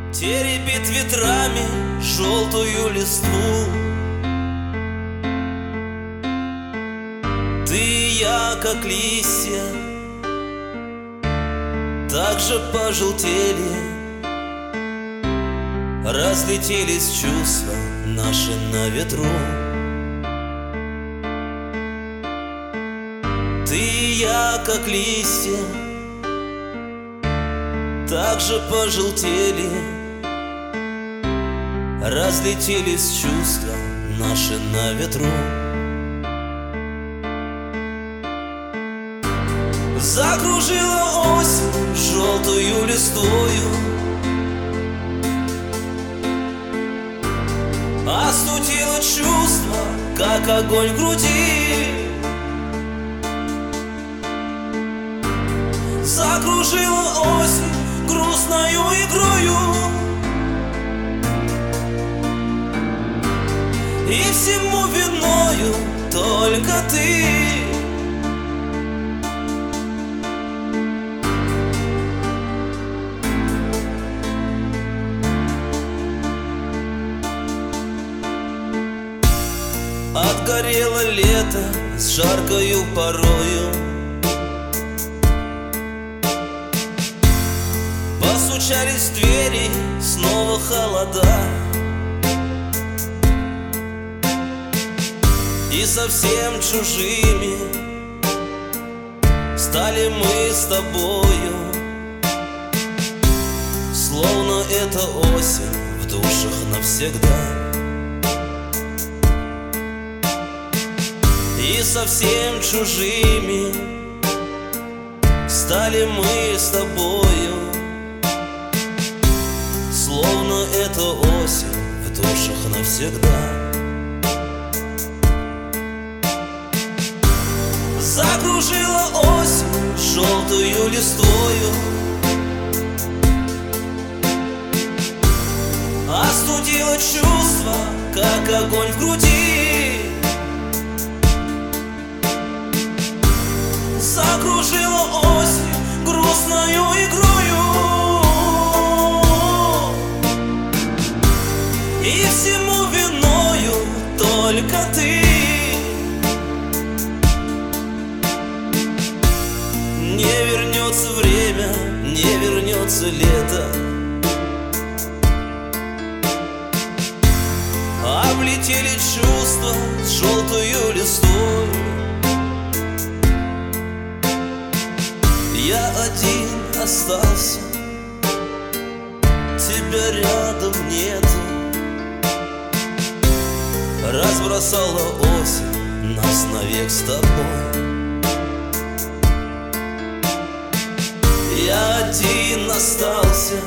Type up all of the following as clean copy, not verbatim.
теребит ветрами желтую листву. Ты и я, как листья, так же пожелтели, разлетелись чувства наши на ветру. Ты и я, как листья, так же пожелтели, разлетелись чувства наши на ветру. Закружила осень желтую листвою, остудила чувства, как огонь в груди. Закружила осень грустною игрою, и всему виною только ты. Отгорело лето с жаркою порою, постучались в двери снова холода, и совсем чужими стали мы с тобою, словно эта осень в душах навсегда. И совсем чужими стали мы с тобою, словно эта осень в душах навсегда. Закружила осень желтую листвою, остудила чувства, как огонь в груди. Закружила осень грустною игрою, и всему виною только ты. Не вернется время, не вернется лето, облетели чувства с желтою листвой. Я один остался, тебя рядом нету. Разбросала осень нас навек с тобой. Я один остался,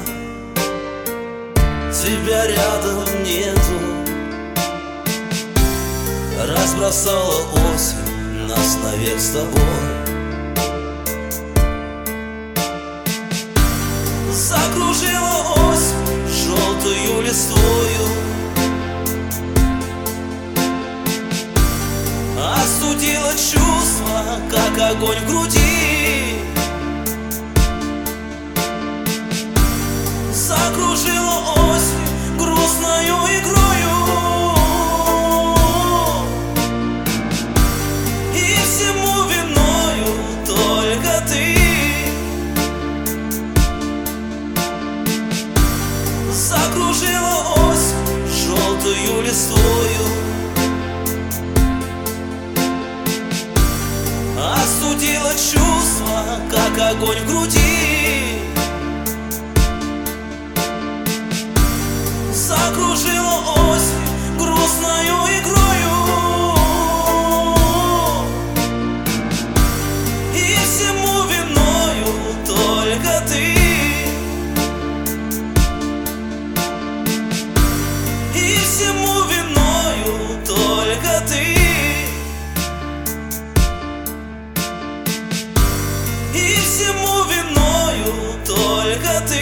тебя рядом нету. Разбросала осень нас навек с тобой. Закружила осень желтую листвою, остудила чувства, как огонь в груди. Закружила осень грустною игрою, и всему виною только ты. Закружила осень желтую листвою, остудила чувства, как огонь в груди. Закружила осень грустною игрою, и всему виною только ты. И всему виною только ты. И всему виною только ты.